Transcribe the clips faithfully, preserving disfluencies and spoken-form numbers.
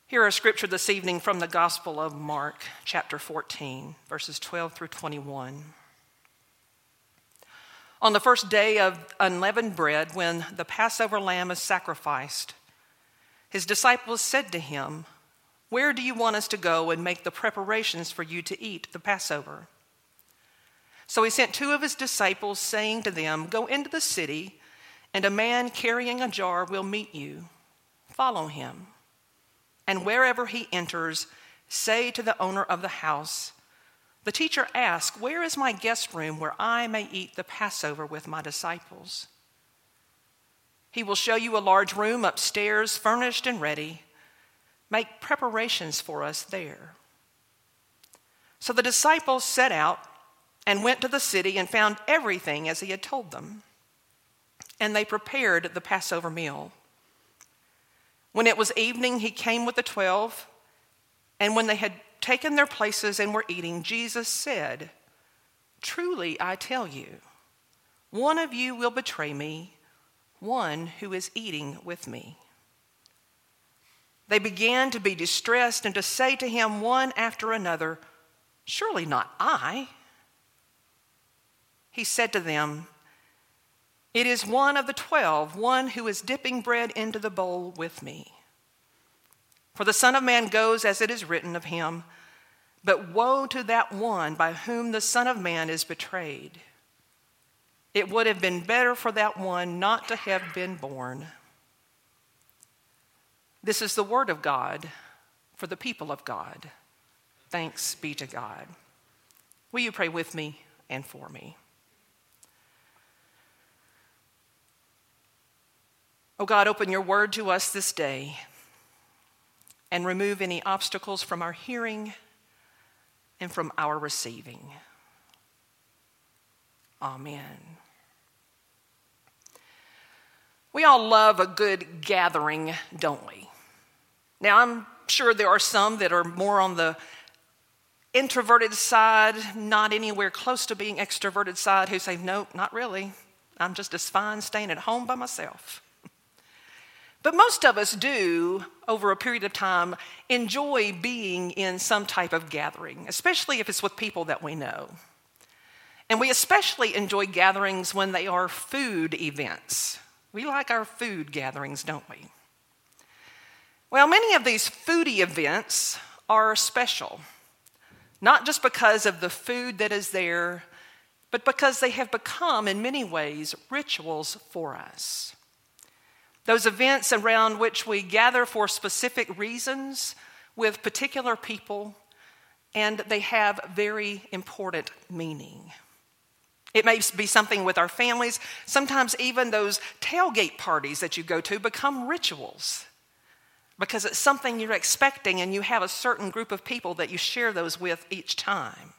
Hear our scripture this evening from the Gospel of Mark, chapter fourteen, verses twelve through twenty-one. On the first day of unleavened bread, when the Passover lamb is sacrificed, his disciples said to him, "Where do you want us to go and make the preparations for you to eat the Passover?" So he sent two of his disciples, saying to them, "Go into the city, and a man carrying a jar will meet you. Follow him. And wherever he enters, say to the owner of the house, 'The teacher asks, where is my guest room where I may eat the Passover with my disciples?' He will show you a large room upstairs, furnished and ready. Make preparations for us there." So the disciples set out and went to the city and found everything as he had told them. And they prepared the Passover meal. When it was evening, he came with the twelve, and when they had taken their places and were eating, Jesus said, "Truly I tell you, one of you will betray me, one who is eating with me." They began to be distressed and to say to him one after another, "Surely not I." He said to them, "It is one of the twelve, one who is dipping bread into the bowl with me. For the Son of Man goes as it is written of him, but woe to that one by whom the Son of Man is betrayed. It would have been better for that one not to have been born." This is the word of God for the people of God. Thanks be to God. Will you pray with me and for me? Oh God, open your word to us this day and remove any obstacles from our hearing and from our receiving. Amen. We all love a good gathering, don't we? Now, I'm sure there are some that are more on the introverted side, not anywhere close to being extroverted side, who say, "Nope, not really. I'm just as fine staying at home by myself." But most of us do, over a period of time, enjoy being in some type of gathering, especially if it's with people that we know. And we especially enjoy gatherings when they are food events. We like our food gatherings, don't we? Well, many of these foodie events are special, not just because of the food that is there, but because they have become, in many ways, rituals for us. Those events around which we gather for specific reasons with particular people, and they have very important meaning. It may be something with our families. Sometimes even those tailgate parties that you go to become rituals because it's something you're expecting and you have a certain group of people that you share those with each time.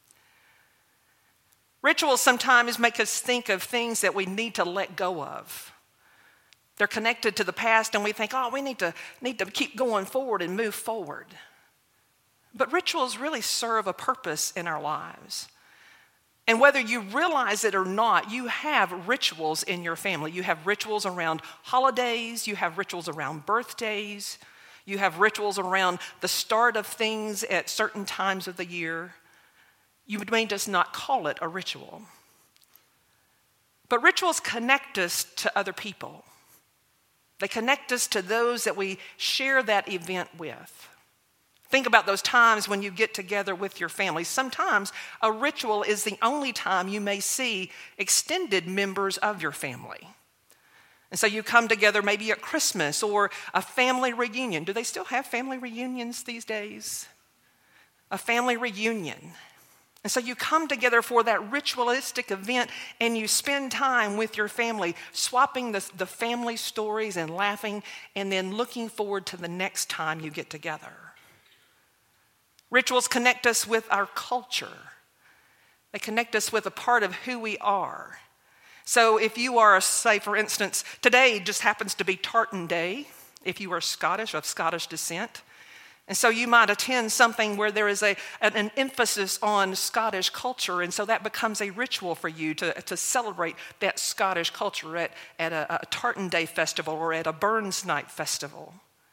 Rituals sometimes make us think of things that we need to let go of. They're connected to the past and we think, oh, we need to, need to keep going forward and move forward. But rituals really serve a purpose in our lives. And whether you realize it or not, you have rituals in your family. You have rituals around holidays. You have rituals around birthdays. You have rituals around the start of things at certain times of the year. You may just not call it a ritual. But rituals connect us to other people. They connect us to those that we share that event with. Think about those times when you get together with your family. Sometimes a ritual is the only time you may see extended members of your family. And so you come together maybe at Christmas or a family reunion. Do they still have family reunions these days? A family reunion. And so you come together for that ritualistic event and you spend time with your family, swapping the, the family stories and laughing, and then looking forward to the next time you get together. Rituals connect us with our culture. They connect us with a part of who we are. So if you are, say for instance, today just happens to be Tartan Day, if you are Scottish, of Scottish descent. And so you might attend something where there is a, an, an emphasis on Scottish culture, and so that becomes a ritual for you to, to celebrate that Scottish culture at, at a, a Tartan Day festival or at a Burns Night festival.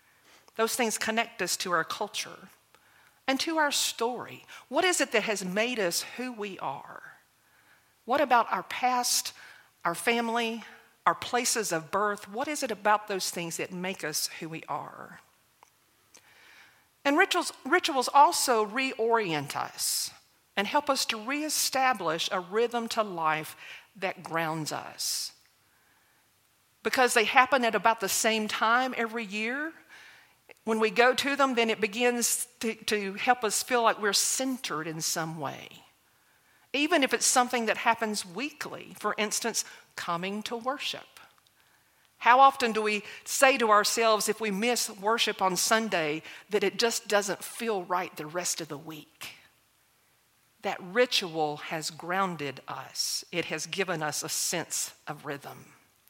Those things connect us to our culture and to our story. What is it that has made us who we are? What about our past, our family, our places of birth? What is it about those things that make us who we are? And rituals, rituals also reorient us and help us to reestablish a rhythm to life that grounds us. Because they happen at about the same time every year, when we go to them, then it begins to, to help us feel like we're centered in some way. Even if it's something that happens weekly, for instance, coming to worship. How often do we say to ourselves if we miss worship on Sunday that it just doesn't feel right the rest of the week? That ritual has grounded us. It has given us a sense of rhythm.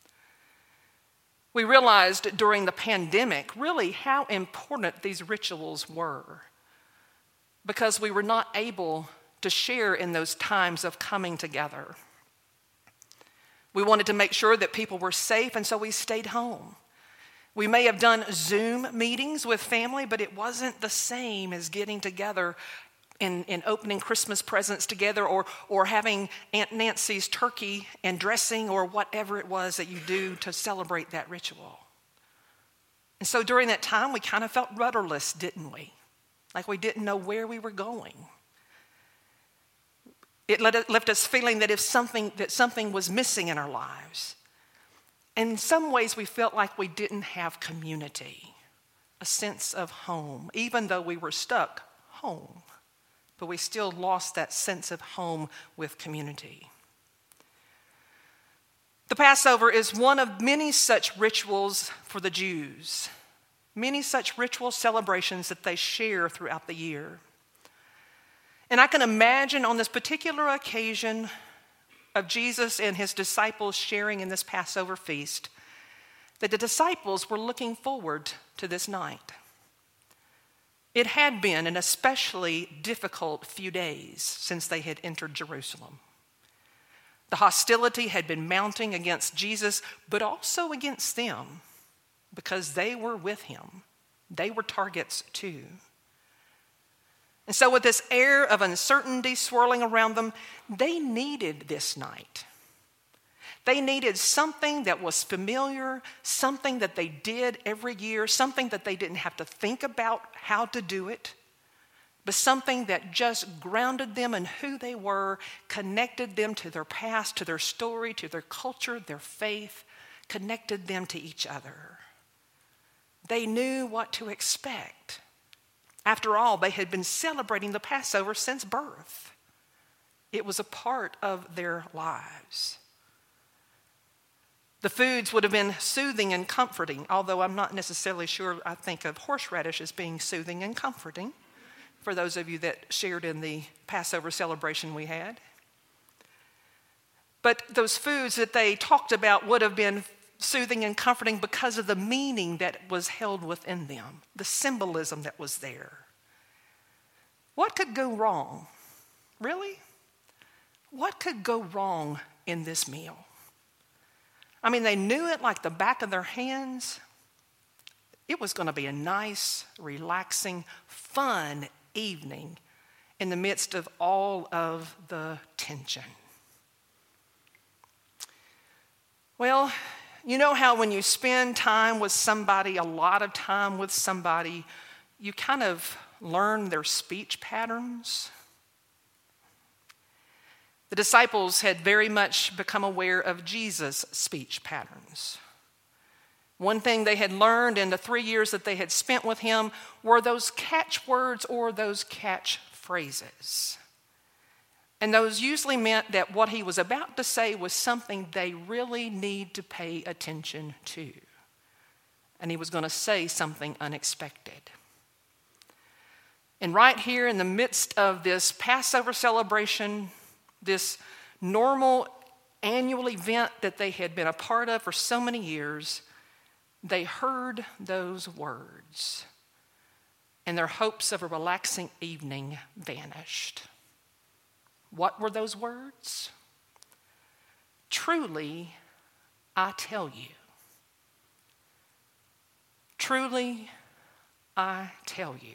We realized during the pandemic really how important these rituals were, because we were not able to share in those times of coming together. We wanted to make sure that people were safe, and so we stayed home. We may have done Zoom meetings with family, but it wasn't the same as getting together and, and opening Christmas presents together, or, or having Aunt Nancy's turkey and dressing, or whatever it was that you do to celebrate that ritual. And so during that time, we kind of felt rudderless, didn't we? Like we didn't know where we were going. It left us feeling that if something that something was missing in our lives. In some ways, we felt like we didn't have community, a sense of home, even though we were stuck home. But we still lost that sense of home with community. The Passover is one of many such rituals for the Jews, many such ritual celebrations that they share throughout the year. And I can imagine on this particular occasion of Jesus and his disciples sharing in this Passover feast, that the disciples were looking forward to this night. It had been an especially difficult few days since they had entered Jerusalem. The hostility had been mounting against Jesus, but also against them, because they were with him. They were targets too. And so with this air of uncertainty swirling around them, they needed this night. They needed something that was familiar, something that they did every year, something that they didn't have to think about how to do it, but something that just grounded them in who they were, connected them to their past, to their story, to their culture, their faith, connected them to each other. They knew what to expect. After all, they had been celebrating the Passover since birth. It was a part of their lives. The foods would have been soothing and comforting, although I'm not necessarily sure I think of horseradish as being soothing and comforting, for those of you that shared in the Passover celebration we had. But those foods that they talked about would have been soothing and comforting because of the meaning that was held within them, the symbolism that was there. What could go wrong? Really? What could go wrong in this meal? I mean, they knew it like the back of their hands. It was going to be a nice, relaxing, fun evening in the midst of all of the tension. Well, you know how when you spend time with somebody, a lot of time with somebody, you kind of learn their speech patterns? The disciples had very much become aware of Jesus' speech patterns. One thing they had learned in the three years that they had spent with him were those catchwords or those catchphrases. And those usually meant that what he was about to say was something they really need to pay attention to. And he was going to say something unexpected. And right here in the midst of this Passover celebration, this normal annual event that they had been a part of for so many years, they heard those words, and their hopes of a relaxing evening vanished. What were those words? Truly, I tell you. Truly, I tell you.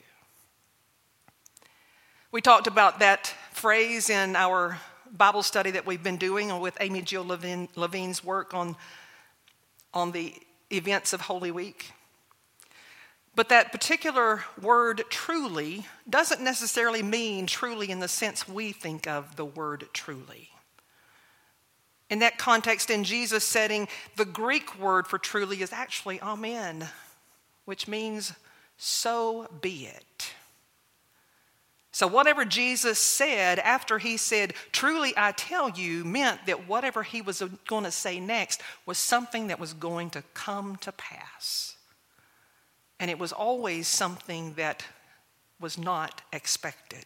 We talked about that phrase in our Bible study that we've been doing with Amy Jill Levine, Levine's work on, on the events of Holy Week. But that particular word truly doesn't necessarily mean truly in the sense we think of the word truly. In that context, in Jesus' setting, the Greek word for truly is actually amen, which means so be it. So whatever Jesus said after he said, truly I tell you, meant that whatever he was going to say next was something that was going to come to pass. And it was always something that was not expected.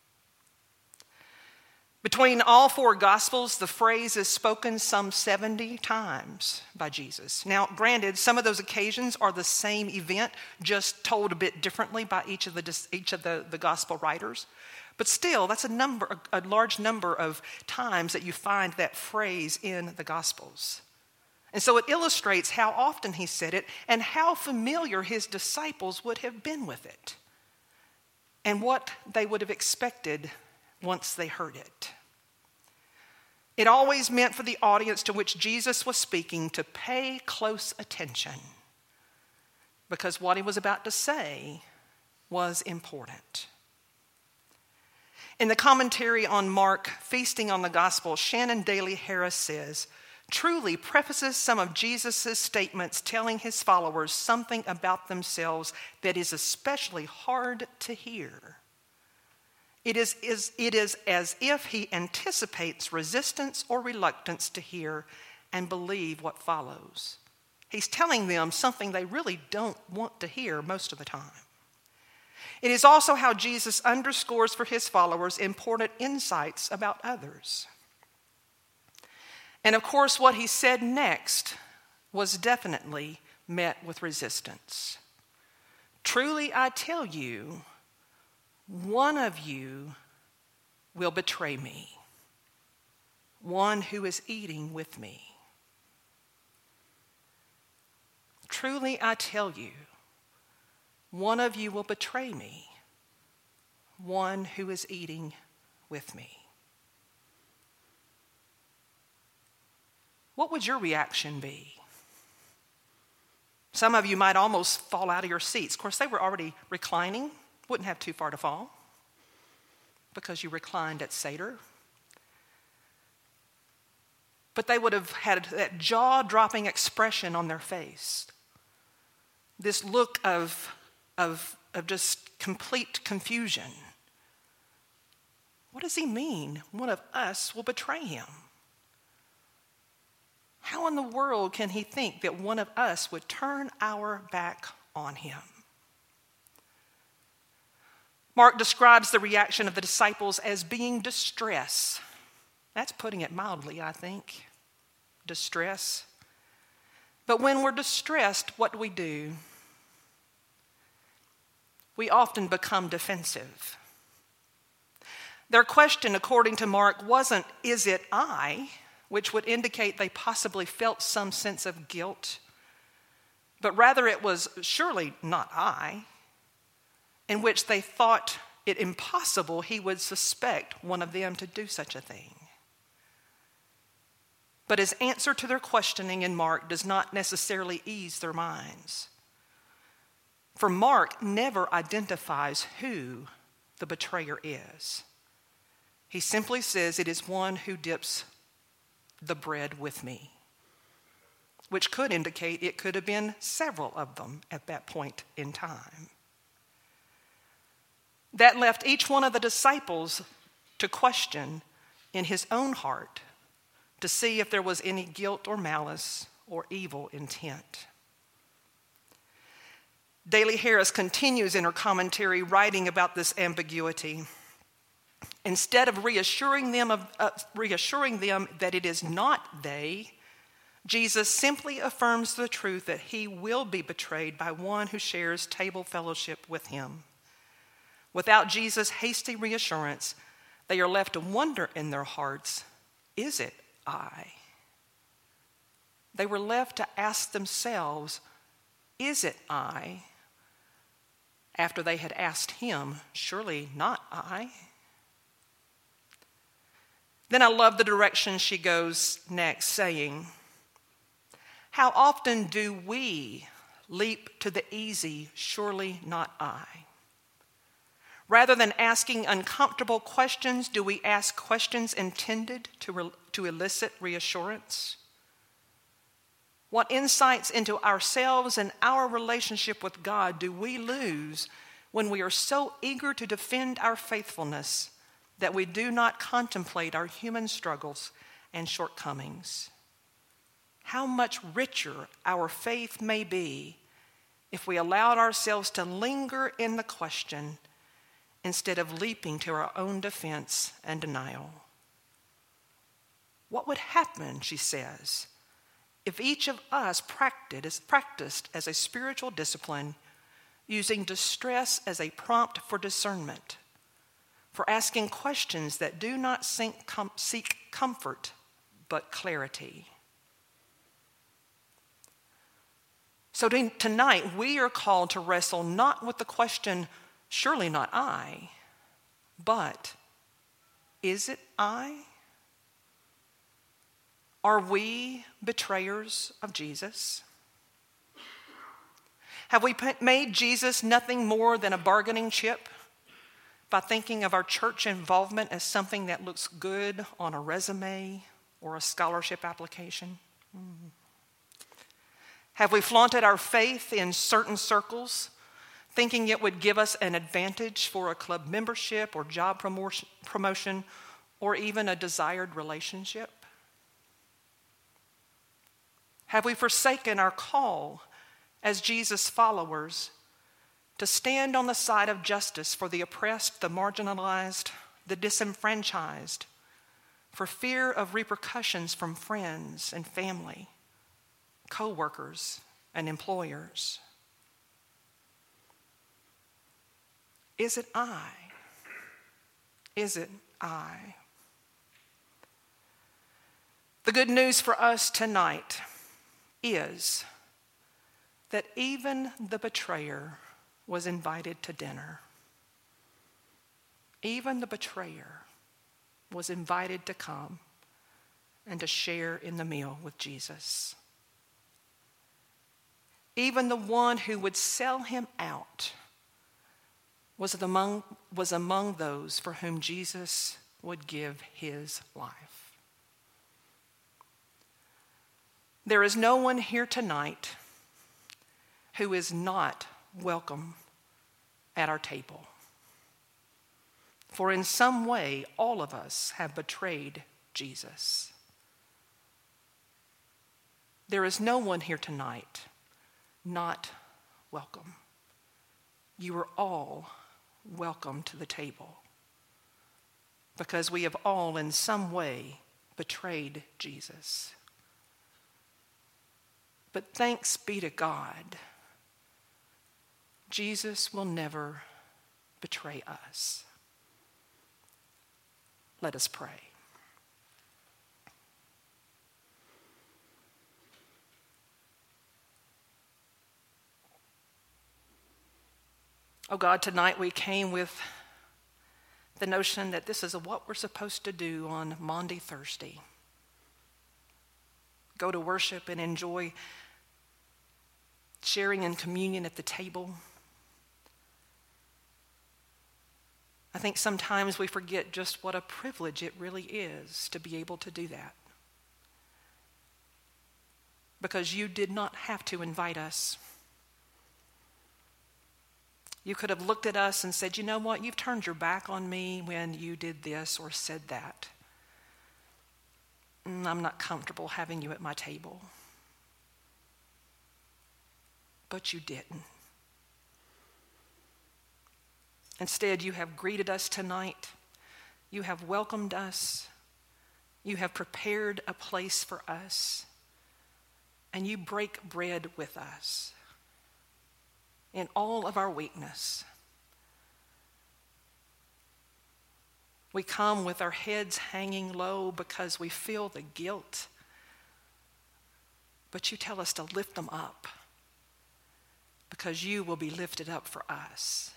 Between all four Gospels, the phrase is spoken some seventy times by Jesus. Now, granted, some of those occasions are the same event, just told a bit differently by each of the each of the, the Gospel writers. But still, that's a number, a large number of times that you find that phrase in the Gospels. And so it illustrates how often he said it and how familiar his disciples would have been with it and what they would have expected once they heard it. It always meant for the audience to which Jesus was speaking to pay close attention because what he was about to say was important. In the commentary on Mark, Feasting on the Gospel, Shannon Daly Harris says, truly prefaces some of Jesus' statements telling his followers something about themselves that is especially hard to hear. It is, is, it is as if he anticipates resistance or reluctance to hear and believe what follows. He's telling them something they really don't want to hear most of the time. It is also how Jesus underscores for his followers important insights about others. And of course, what he said next was definitely met with resistance. Truly, I tell you, one of you will betray me, one who is eating with me. Truly, I tell you, one of you will betray me, one who is eating with me. What would your reaction be? Some of you might almost fall out of your seats. Of course, they were already reclining. Wouldn't have too far to fall because you reclined at Seder. But they would have had that jaw-dropping expression on their face, this look of, of, of just complete confusion. What does he mean? One of us will betray him. How in the world can he think that one of us would turn our back on him? Mark describes the reaction of the disciples as being distress. That's putting it mildly, I think. Distress. But when we're distressed, what do we do? We often become defensive. Their question, according to Mark, wasn't, is it I? Which would indicate they possibly felt some sense of guilt. But rather it was, surely not I, in which they thought it impossible he would suspect one of them to do such a thing. But his answer to their questioning in Mark does not necessarily ease their minds. For Mark never identifies who the betrayer is. He simply says it is one who dips the bread with me, which could indicate it could have been several of them at that point in time. That left each one of the disciples to question in his own heart to see if there was any guilt or malice or evil intent. Daly Harris continues in her commentary writing about this ambiguity. Instead of reassuring them, of, uh, reassuring them that it is not they, Jesus simply affirms the truth that he will be betrayed by one who shares table fellowship with him. Without Jesus' hasty reassurance, they are left to wonder in their hearts, is it I? They were left to ask themselves, is it I? after they had asked him, "Surely not I?" Then I love the direction she goes next, saying, "How often do we leap to the easy, 'Surely not I'? Rather than asking uncomfortable questions, do we ask questions intended to, re- to elicit reassurance? What insights into ourselves and our relationship with God do we lose when we are so eager to defend our faithfulness that we do not contemplate our human struggles and shortcomings? How much richer our faith may be if we allowed ourselves to linger in the question instead of leaping to our own defense and denial. What would happen, she says, if each of us practiced, practiced as a spiritual discipline, using distress as a prompt for discernment, for asking questions that do not seek, com- seek comfort but clarity? So tonight we are called to wrestle not with the question, "Surely not I," but, "Is it I?" Are we betrayers of Jesus? Have we made Jesus nothing more than a bargaining chip by thinking of our church involvement as something that looks good on a resume or a scholarship application? Mm. Have we flaunted our faith in certain circles, thinking it would give us an advantage for a club membership or job promotion or even a desired relationship? Have we forsaken our call as Jesus followers to stand on the side of justice for the oppressed, the marginalized, the disenfranchised, for fear of repercussions from friends and family, co-workers and employers? Is it I? Is it I? The good news for us tonight is that even the betrayer was invited to dinner. Even the betrayer was invited to come and to share in the meal with Jesus. Even the one who would sell him out was among, was among those for whom Jesus would give his life. There is no one here tonight who is not welcome at our table. For in some way, all of us have betrayed Jesus. There is no one here tonight not welcome. You are all welcome to the table because we have all in some way betrayed Jesus. But thanks be to God, Jesus will never betray us. Let us pray. Oh God, tonight we came with the notion that this is what we're supposed to do on Maundy Thursday. Go to worship and enjoy sharing in communion at the table. I think sometimes we forget just what a privilege it really is to be able to do that. Because you did not have to invite us. You could have looked at us and said, "You know what, you've turned your back on me when you did this or said that. I'm not comfortable having you at my table." But you didn't. Instead, you have greeted us tonight. You have welcomed us. You have prepared a place for us. And you break bread with us in all of our weakness. We come with our heads hanging low because we feel the guilt. But you tell us to lift them up because you will be lifted up for us.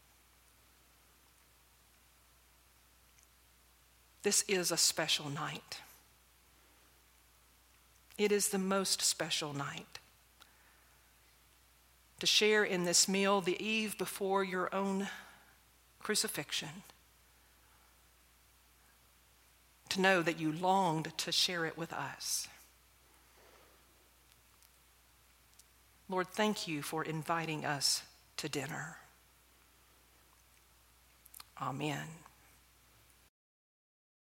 This is a special night. It is the most special night. To share in this meal the eve before your own crucifixion. To know that you longed to share it with us. Lord, thank you for inviting us to dinner. Amen.